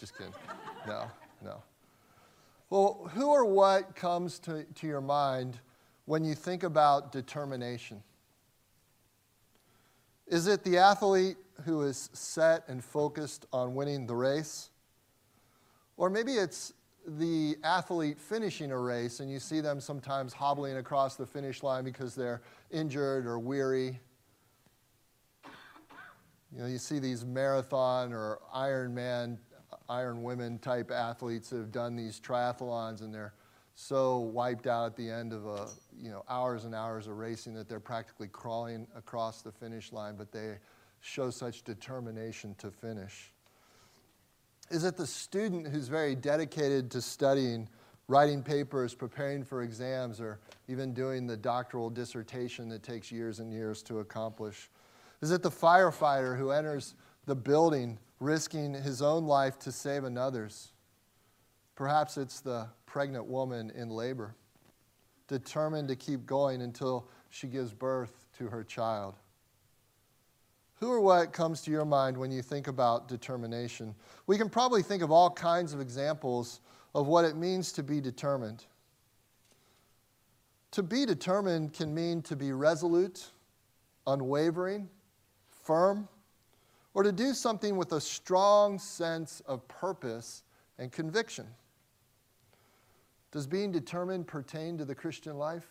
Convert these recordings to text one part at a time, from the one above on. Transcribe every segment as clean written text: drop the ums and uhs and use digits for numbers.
just kidding. No. Well, who or what comes to your mind when you think about determination? Is it the athlete who is set and focused on winning the race? Or maybe it's the athlete finishing a race and you see them sometimes hobbling across the finish line because they're injured or weary. You see these marathon or Ironman, Iron Women type athletes that have done these triathlons and they're so wiped out at the end of hours and hours of racing that they're practically crawling across the finish line, but they show such determination to finish. Is it the student who's very dedicated to studying, writing papers, preparing for exams, or even doing the doctoral dissertation that takes years and years to accomplish? Is it the firefighter who enters the building risking his own life to save another's? Perhaps it's the pregnant woman in labor, determined to keep going until she gives birth to her child. Who or what comes to your mind when you think about determination? We can probably think of all kinds of examples of what it means to be determined. To be determined can mean to be resolute, unwavering, firm, or to do something with a strong sense of purpose and conviction. Does being determined pertain to the Christian life?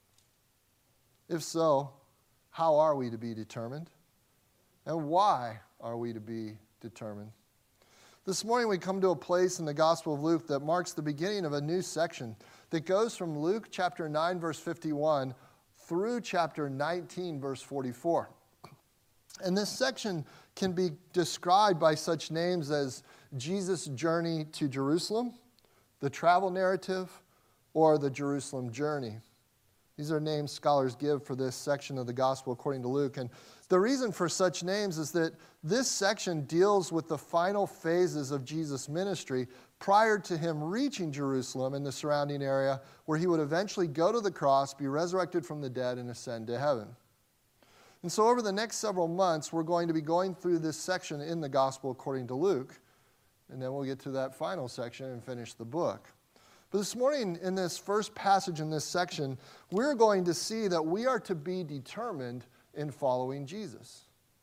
If so, how are we to be determined? And why are we to be determined? This morning we come to a place in the Gospel of Luke that marks the beginning of a new section that goes from Luke chapter 9, verse 51 through chapter 19, verse 44. And this section can be described by such names as Jesus' journey to Jerusalem, the travel narrative, or the Jerusalem journey. These are names scholars give for this section of the gospel according to Luke. And the reason for such names is that this section deals with the final phases of Jesus' ministry prior to him reaching Jerusalem and the surrounding area, where he would eventually go to the cross, be resurrected from the dead, and ascend to heaven. And so over the next several months, we're going to be going through this section in the gospel according to Luke, and then we'll get to that final section and finish the book. But this morning, in this first passage in this section, we're going to see that we are to be determined in following Jesus.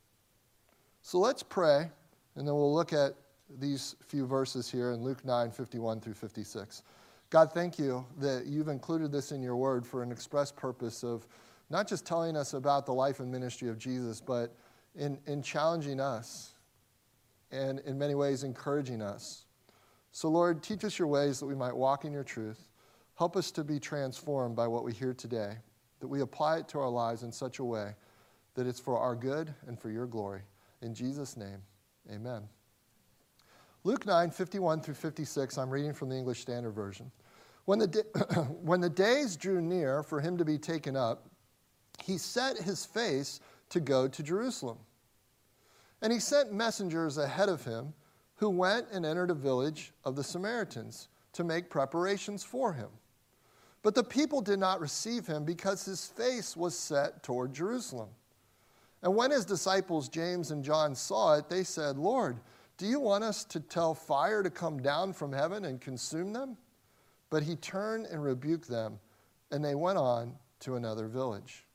So let's pray, and then we'll look at these few verses here in Luke 9, 51 through 56. God, thank you that you've included this in your word for an express purpose of not just telling us about the life and ministry of Jesus, but in challenging us and in many ways encouraging us. So Lord, teach us your ways that we might walk in your truth. Help us to be transformed by what we hear today, that we apply it to our lives in such a way that it's for our good and for your glory. In Jesus' name, amen. Luke 9, 51 through 56, I'm reading from the English Standard Version. When the days drew near for him to be taken up, he set his face to go to Jerusalem. And he sent messengers ahead of him who went and entered a village of the Samaritans to make preparations for him. But the people did not receive him because his face was set toward Jerusalem. And when his disciples James and John saw it, they said, "Lord, do you want us to tell fire to come down from heaven and consume them?" But he turned and rebuked them, and they went on to another village.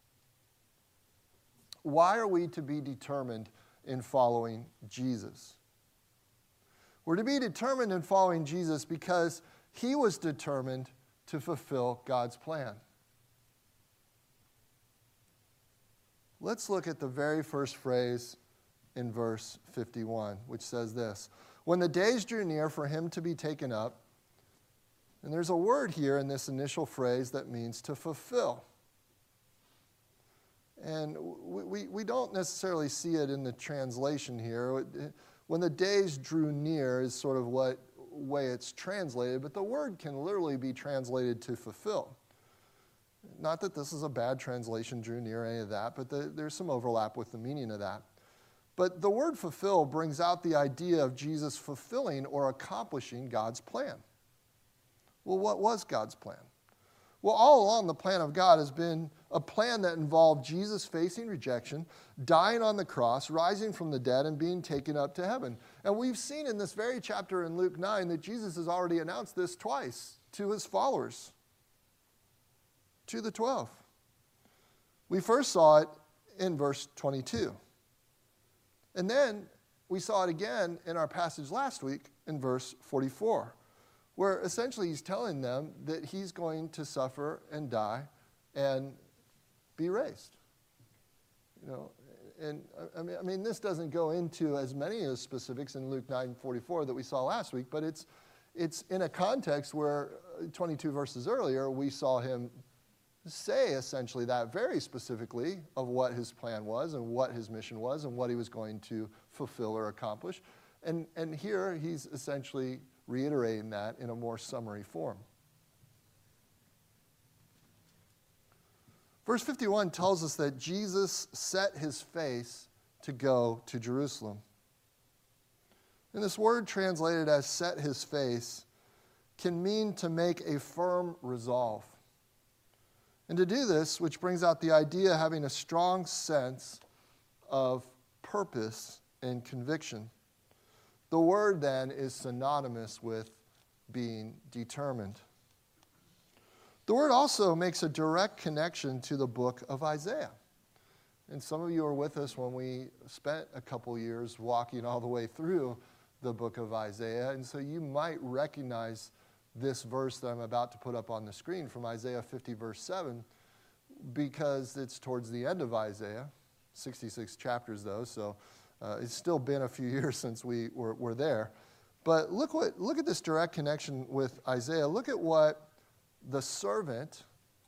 Why are we to be determined in following Jesus? We're to be determined in following Jesus because he was determined to fulfill God's plan. Let's look at the very first phrase in verse 51, which says this: when the days drew near for him to be taken up, and there's a word here in this initial phrase that means to fulfill. And we don't necessarily see it in the translation here. When the days drew near is sort of what way it's translated, but the word can literally be translated to fulfill. Not that this is a bad translation, drew near, any of that, but there's some overlap with the meaning of that. But the word fulfill brings out the idea of Jesus fulfilling or accomplishing God's plan. Well, what was God's plan? Well, all along, the plan of God has been a plan that involved Jesus facing rejection, dying on the cross, rising from the dead, and being taken up to heaven. And we've seen in this very chapter in Luke 9 that Jesus has already announced this twice to his followers, to the 12. We first saw it in verse 22. And then we saw it again in our passage last week in verse 44, where essentially he's telling them that he's going to suffer and die and be raised. And I mean, this doesn't go into as many of the specifics in Luke 9:44 that we saw last week, but it's in a context where 22 verses earlier, we saw him say essentially that very specifically of what his plan was and what his mission was and what he was going to fulfill or accomplish. And here he's essentially reiterating that in a more summary form. Verse 51 tells us that Jesus set his face to go to Jerusalem. And this word translated as set his face can mean to make a firm resolve. And to do this, which brings out the idea of having a strong sense of purpose and conviction. The word then is synonymous with being determined. The word also makes a direct connection to the book of Isaiah. And some of you were with us when we spent a couple years walking all the way through the book of Isaiah. And so you might recognize this verse that I'm about to put up on the screen from Isaiah 50, verse 7, because it's towards the end of Isaiah, 66 chapters though, so it's still been a few years since we were there. But look at this direct connection with Isaiah. Look at what the servant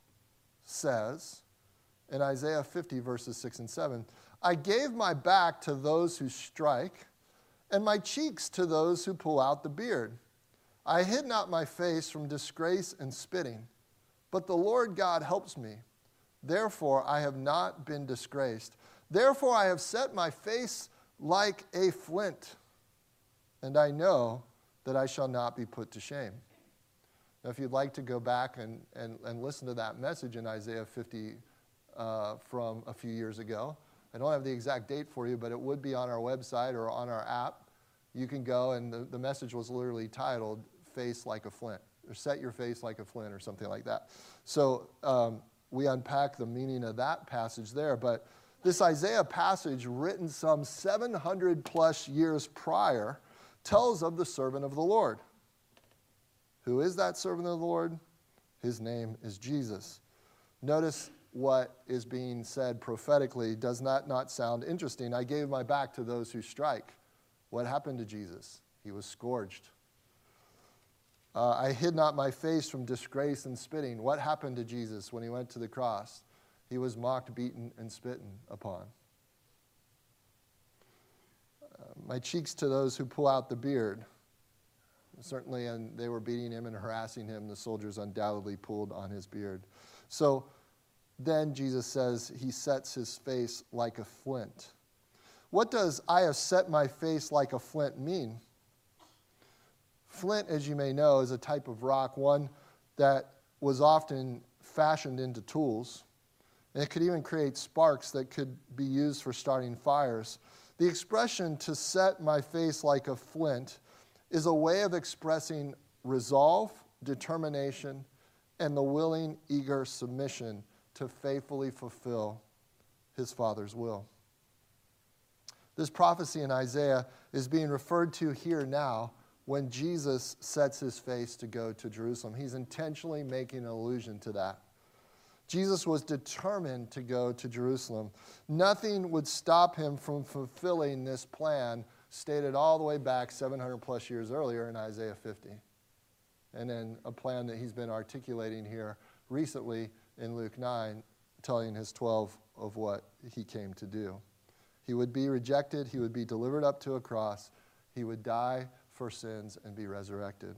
says in Isaiah 50, verses 6 and 7. I gave my back to those who strike, and my cheeks to those who pull out the beard. I hid not my face from disgrace and spitting, but the Lord God helps me. Therefore I have not been disgraced. Therefore I have set my face like a flint, and I know that I shall not be put to shame. Now, if you'd like to go back and listen to that message in Isaiah 50 from a few years ago, I don't have the exact date for you, but it would be on our website or on our app. You can go, and the message was literally titled, Face Like a Flint, or Set Your Face Like a Flint, or something like that. So we unpack the meaning of that passage there, but this Isaiah passage, written some 700 plus years prior, tells of the servant of the Lord. Who is that servant of the Lord? His name is Jesus. Notice what is being said prophetically. Does that not sound interesting? I gave my back to those who strike. What happened to Jesus? He was scourged. I hid not my face from disgrace and spitting. What happened to Jesus when he went to the cross? He was mocked, beaten, and spitten upon. My cheeks to those who pull out the beard. Certainly, and they were beating him and harassing him. The soldiers undoubtedly pulled on his beard. So then Jesus says he sets his face like a flint. What does I have set my face like a flint mean? Flint, as you may know, is a type of rock, one that was often fashioned into tools. And it could even create sparks that could be used for starting fires. The expression, to set my face like a flint, is a way of expressing resolve, determination, and the willing, eager submission to faithfully fulfill his Father's will. This prophecy in Isaiah is being referred to here now when Jesus sets his face to go to Jerusalem. He's intentionally making an allusion to that. Jesus was determined to go to Jerusalem. Nothing would stop him from fulfilling this plan stated all the way back 700 plus years earlier in Isaiah 50. And then a plan that he's been articulating here recently in Luke 9, telling his 12 of what he came to do. He would be rejected, he would be delivered up to a cross, he would die for sins and be resurrected.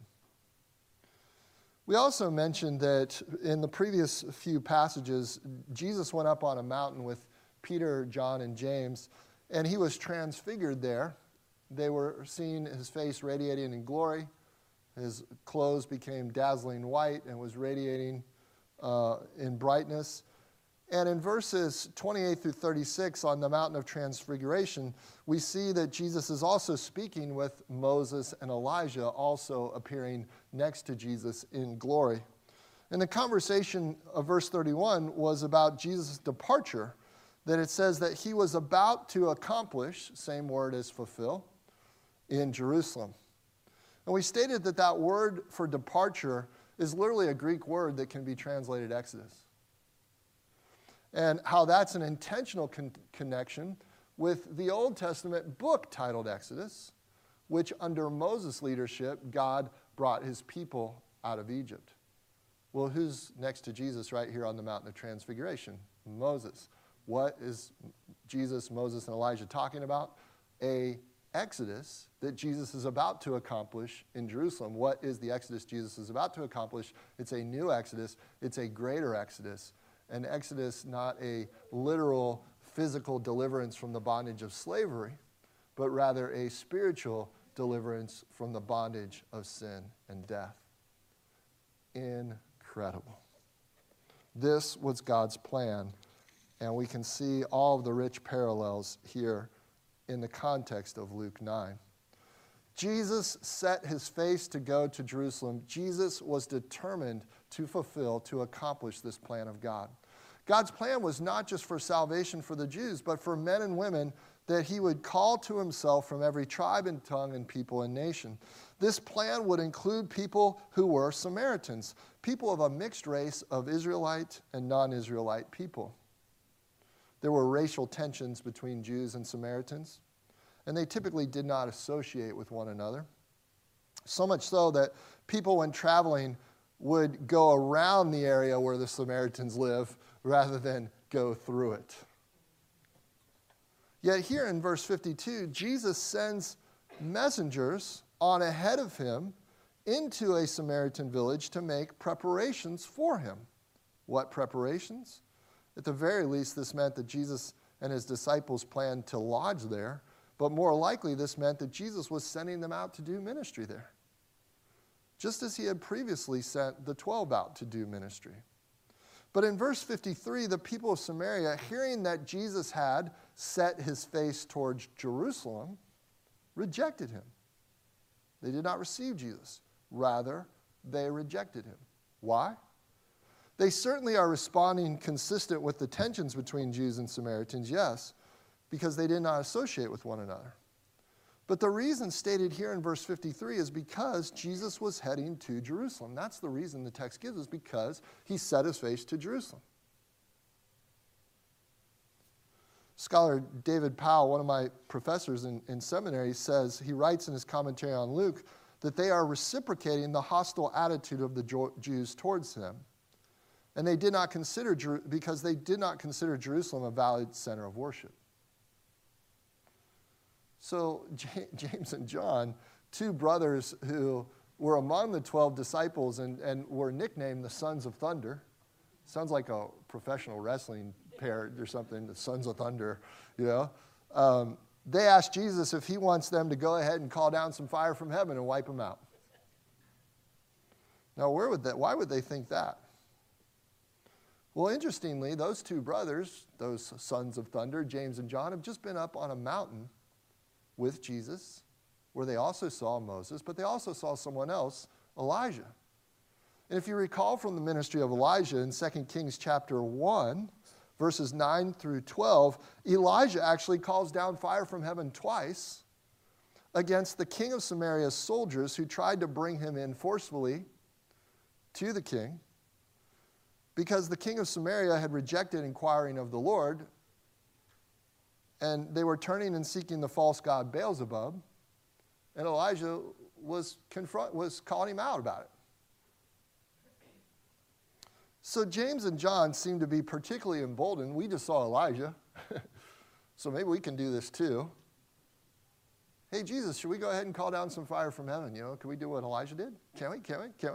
We also mentioned that in the previous few passages, Jesus went up on a mountain with Peter, John, and James, and he was transfigured there. They were seeing his face radiating in glory. His clothes became dazzling white and was radiating in brightness. And in verses 28 through 36 on the Mountain of Transfiguration, we see that Jesus is also speaking with Moses and Elijah, also appearing next to Jesus in glory. And the conversation of verse 31 was about Jesus' departure, that it says that he was about to accomplish, same word as fulfill, in Jerusalem. And we stated that that word for departure is literally a Greek word that can be translated Exodus. And how that's an intentional connection with the Old Testament book titled Exodus, which under Moses' leadership, God brought his people out of Egypt. Well, who's next to Jesus right here on the Mountain of Transfiguration? Moses. What is Jesus, Moses, and Elijah talking about? A Exodus that Jesus is about to accomplish in Jerusalem. What is the Exodus Jesus is about to accomplish? It's a new Exodus. It's a greater Exodus. An Exodus, not a literal physical deliverance from the bondage of slavery, but rather a spiritual deliverance from the bondage of sin and death. Incredible. This was God's plan, and we can see all of the rich parallels here in the context of Luke 9. Jesus set his face to go to Jerusalem. Jesus was determined to fulfill, to accomplish this plan of God. God's plan was not just for salvation for the Jews, but for men and women that he would call to himself from every tribe and tongue and people and nation. This plan would include people who were Samaritans, people of a mixed race of Israelite and non-Israelite people. There were racial tensions between Jews and Samaritans, and they typically did not associate with one another. So much so that people, when traveling, would go around the area where the Samaritans live rather than go through it. Yet here in verse 52, Jesus sends messengers on ahead of him into a Samaritan village to make preparations for him. What preparations? At the very least, this meant that Jesus and his disciples planned to lodge there, but more likely this meant that Jesus was sending them out to do ministry there, just as he had previously sent the 12 out to do ministry. But in verse 53, the people of Samaria, hearing that Jesus had set his face towards Jerusalem, rejected him. They did not receive Jesus. Rather, they rejected him. Why? They certainly are responding consistent with the tensions between Jews and Samaritans, yes, because they did not associate with one another. But the reason stated here in verse 53 is because Jesus was heading to Jerusalem. That's the reason the text gives us, because he set his face to Jerusalem. Scholar David Powell, one of my professors in seminary, says, he writes in his commentary on Luke, that they are reciprocating the hostile attitude of the Jews towards him. And they did not consider, because they did not consider Jerusalem a valid center of worship. So James and John, two brothers who were among the 12 disciples and were nicknamed the Sons of Thunder. Sounds like a professional wrestling pair or something, the Sons of Thunder, you know. They asked Jesus if he wants them to go ahead and call down some fire from heaven and wipe them out. Now, why would they think that? Well, interestingly, those two brothers, those Sons of Thunder, James and John, have just been up on a mountain with Jesus, where they also saw Moses, but they also saw someone else, Elijah. And if you recall from the ministry of Elijah in 2 Kings chapter 1, verses 9 through 12, Elijah actually calls down fire from heaven twice against the king of Samaria's soldiers who tried to bring him in forcefully to the king, because the king of Samaria had rejected inquiring of the Lord, and they were turning and seeking the false god Beelzebub, and Elijah was calling him out about it. So James and John seem to be particularly emboldened. We just saw Elijah, so maybe we can do this too. Hey, Jesus, should we go ahead and call down some fire from heaven? You know, can we do what Elijah did? Can we?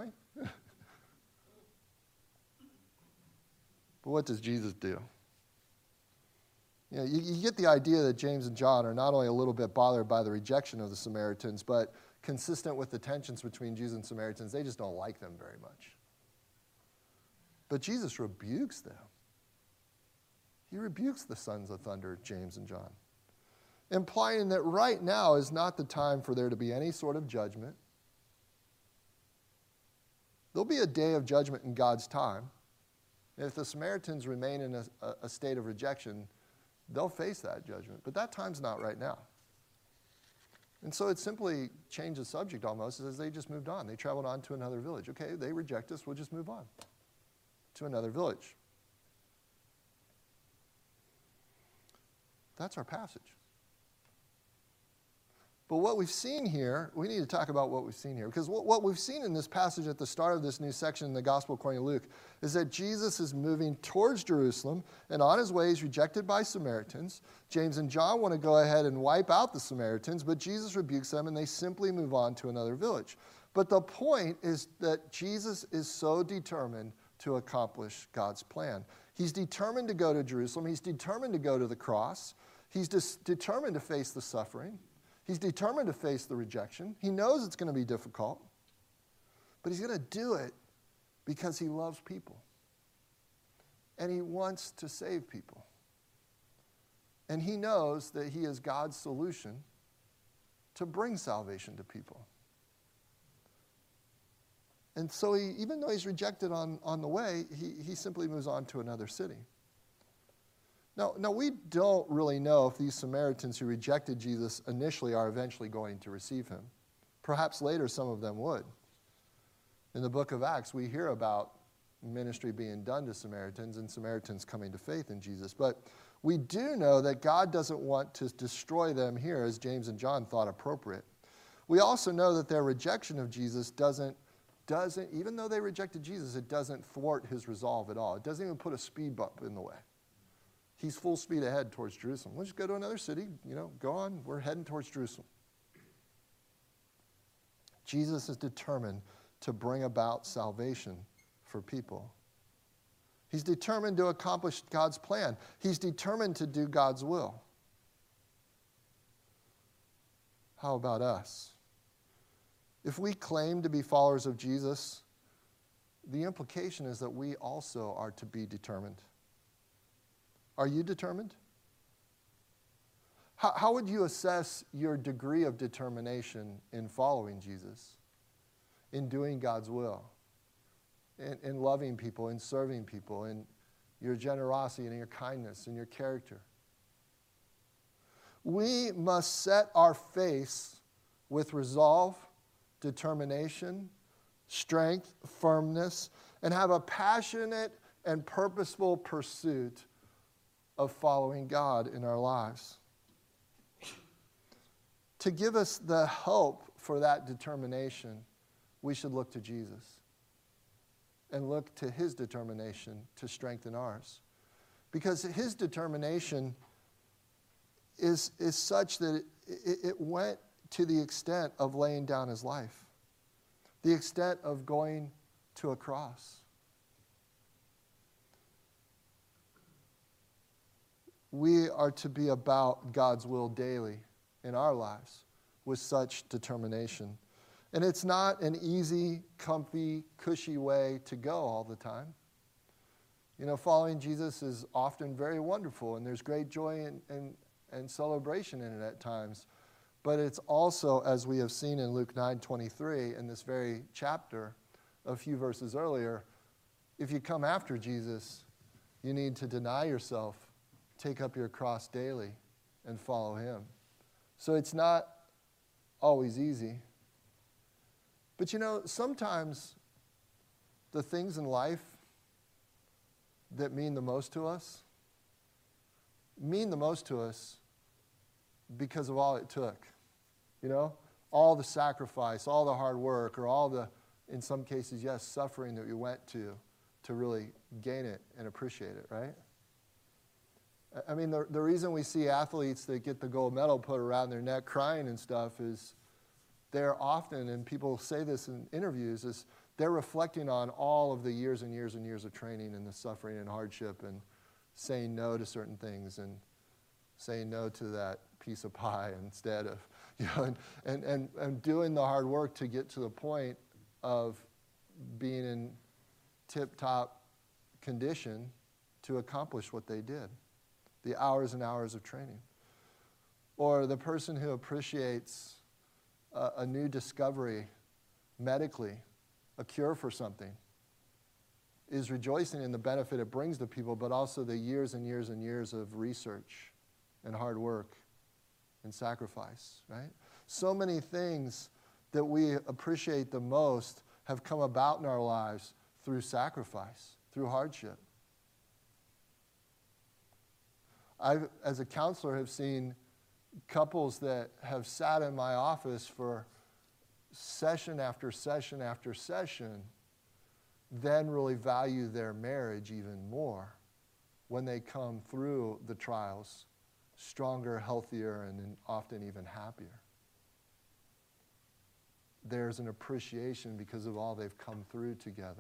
But what does Jesus do? You know, you get the idea that James and John are not only a little bit bothered by the rejection of the Samaritans, but consistent with the tensions between Jews and Samaritans, they just don't like them very much. But Jesus rebukes them. He rebukes the sons of thunder, James and John, implying that right now is not the time for there to be any sort of judgment. There'll be a day of judgment in God's time. If the Samaritans remain in a state of rejection, they'll face that judgment. But that time's not right now. And so it simply changed the subject almost as they just moved on. They traveled on to another village. Okay, they reject us, we'll just move on to another village. That's our passage. But what we've seen here, we need to talk about what we've seen here. Because what we've seen in this passage at the start of this new section in the Gospel according to Luke is that Jesus is moving towards Jerusalem, and on his way he's rejected by Samaritans. James and John want to go ahead and wipe out the Samaritans, but Jesus rebukes them, and they simply move on to another village. But the point is that Jesus is so determined to accomplish God's plan. He's determined to go to Jerusalem. He's determined to go to the cross. He's determined to face the suffering. He's determined to face the rejection. He knows it's going to be difficult, but he's going to do it because he loves people. And he wants to save people. And he knows that he is God's solution to bring salvation to people. And so even though he's rejected on the way, he simply moves on to another city. Now, we don't really know if these Samaritans who rejected Jesus initially are eventually going to receive him. Perhaps later some of them would. In the book of Acts, we hear about ministry being done to Samaritans and Samaritans coming to faith in Jesus. But we do know that God doesn't want to destroy them here as James and John thought appropriate. We also know that their rejection of Jesus doesn't, even though they rejected Jesus, it doesn't thwart his resolve at all. It doesn't even put a speed bump in the way. He's full speed ahead towards Jerusalem. We'll just go to another city, go on. We're heading towards Jerusalem. Jesus is determined to bring about salvation for people. He's determined to accomplish God's plan. He's determined to do God's will. How about us? If we claim to be followers of Jesus, the implication is that we also are to be determined. Are you determined? How would you assess your degree of determination in following Jesus, in doing God's will, in loving people, in serving people, in your generosity and your kindness and your character? We must set our face with resolve, determination, strength, firmness, and have a passionate and purposeful pursuit of following God in our lives. To give us the help for that determination, we should look to Jesus and look to his determination to strengthen ours. Because his determination is such that it went to the extent of laying down his life, the extent of going to a cross. We are to be about God's will daily in our lives with such determination. And it's not an easy, comfy, cushy way to go all the time. Following Jesus is often very wonderful, and there's great joy and celebration in it at times. But it's also, as we have seen in Luke 9:23, in this very chapter, a few verses earlier, if you come after Jesus, you need to deny yourself, take up your cross daily, and follow him. So it's not always easy. But sometimes the things in life that mean the most to us because of all it took. All the sacrifice, all the hard work, or all the, in some cases, yes, suffering that we went to really gain it and appreciate it, right? I mean, the reason we see athletes that get the gold medal put around their neck crying and stuff is they're often, and people say this in interviews, is they're reflecting on all of the years and years and years of training and the suffering and hardship and saying no to certain things and saying no to that piece of pie instead of, and doing the hard work to get to the point of being in tip-top condition to accomplish what they did, the hours and hours of training. Or the person who appreciates a new discovery medically, a cure for something, is rejoicing in the benefit it brings to people, but also the years and years and years of research and hard work and sacrifice, right? So many things that we appreciate the most have come about in our lives through sacrifice, through hardship. I, as a counselor, have seen couples that have sat in my office for session after session after session, then really value their marriage even more when they come through the trials, stronger, healthier, and often even happier. There's an appreciation because of all they've come through together.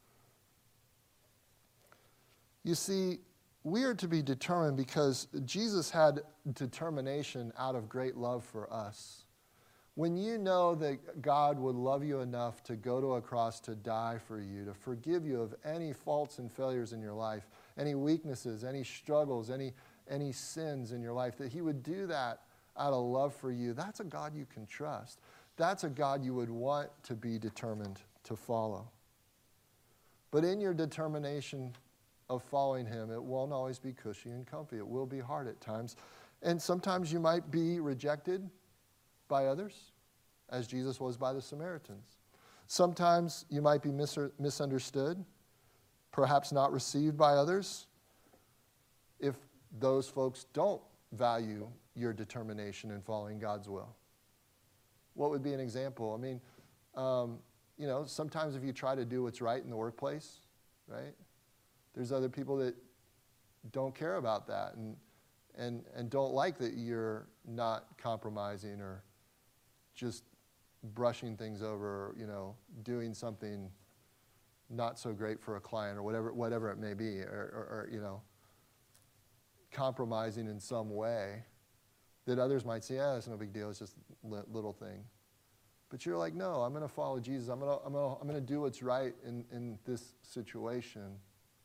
You see, we are to be determined because Jesus had determination out of great love for us. When you know that God would love you enough to go to a cross to die for you, to forgive you of any faults and failures in your life, any weaknesses, any struggles, any sins in your life, that he would do that out of love for you, that's a God you can trust. That's a God you would want to be determined to follow. But in your determination of following him, it won't always be cushy and comfy. It will be hard at times. And sometimes you might be rejected by others, as Jesus was by the Samaritans. Sometimes you might be misunderstood, perhaps not received by others, if those folks don't value your determination in following God's will. What would be an example? I mean, sometimes if you try to do what's right in the workplace, right, there's other people that don't care about that and don't like that you're not compromising or just brushing things over, or, doing something not so great for a client or whatever it may be, or compromising in some way that others might say, it's no big deal, it's just a little thing. But you're like, no, I'm going to follow Jesus. I'm going to do what's right in this situation.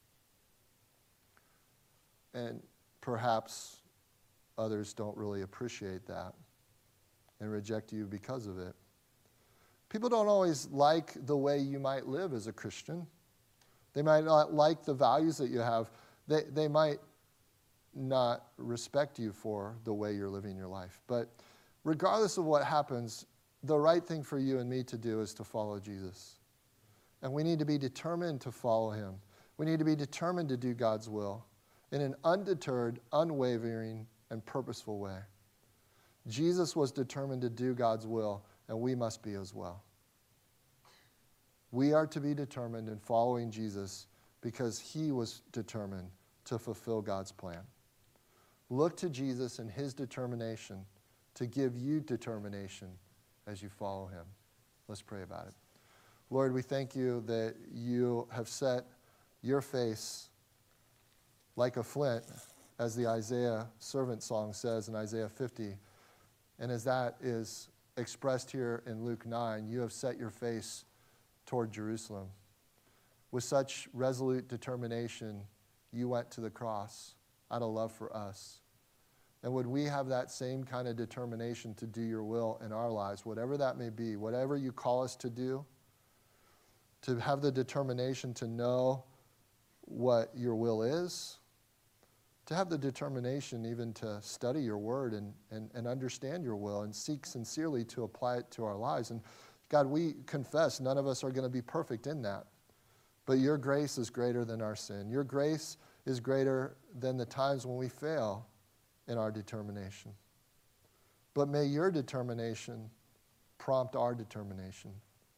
And perhaps others don't really appreciate that and reject you because of it. People don't always like the way you might live as a Christian. They might not like the values that you have. They might not respect you for the way you're living your life. But regardless of what happens, the right thing for you and me to do is to follow Jesus. And we need to be determined to follow him. We need to be determined to do God's will in an undeterred, unwavering, and purposeful way. Jesus was determined to do God's will, and we must be as well. We are to be determined in following Jesus because he was determined to fulfill God's plan. Look to Jesus and his determination to give you determination as you follow him. Let's pray about it. Lord, we thank you that you have set your face like a flint, as the Isaiah servant song says in Isaiah 50. And as that is expressed here in Luke 9, you have set your face toward Jerusalem. With such resolute determination, you went to the cross out of love for us. And would we have that same kind of determination to do your will in our lives, whatever that may be, whatever you call us to do, to have the determination to know what your will is, to have the determination even to study your word and understand your will and seek sincerely to apply it to our lives. And God, we confess none of us are going to be perfect in that. But your grace is greater than our sin. Your grace is greater than the times when we fail in our determination. But may your determination prompt our determination.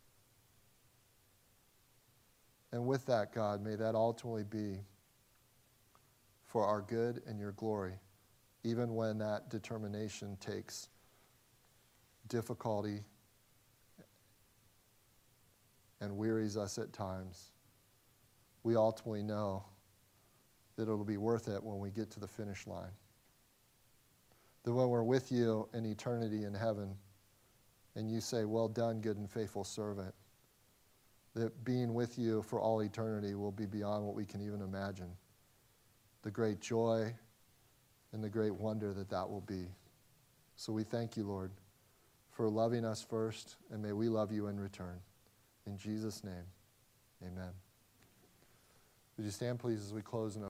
And with that, God, may that ultimately be for our good and your glory, even when that determination takes difficulty and wearies us at times. We ultimately know that it'll be worth it when we get to the finish line. That when we're with you in eternity in heaven, and you say, well done, good and faithful servant, that being with you for all eternity will be beyond what we can even imagine. The great joy and the great wonder that that will be. So we thank you, Lord, for loving us first, and may we love you in return. In Jesus' name, amen. Would you stand, please, as we close in a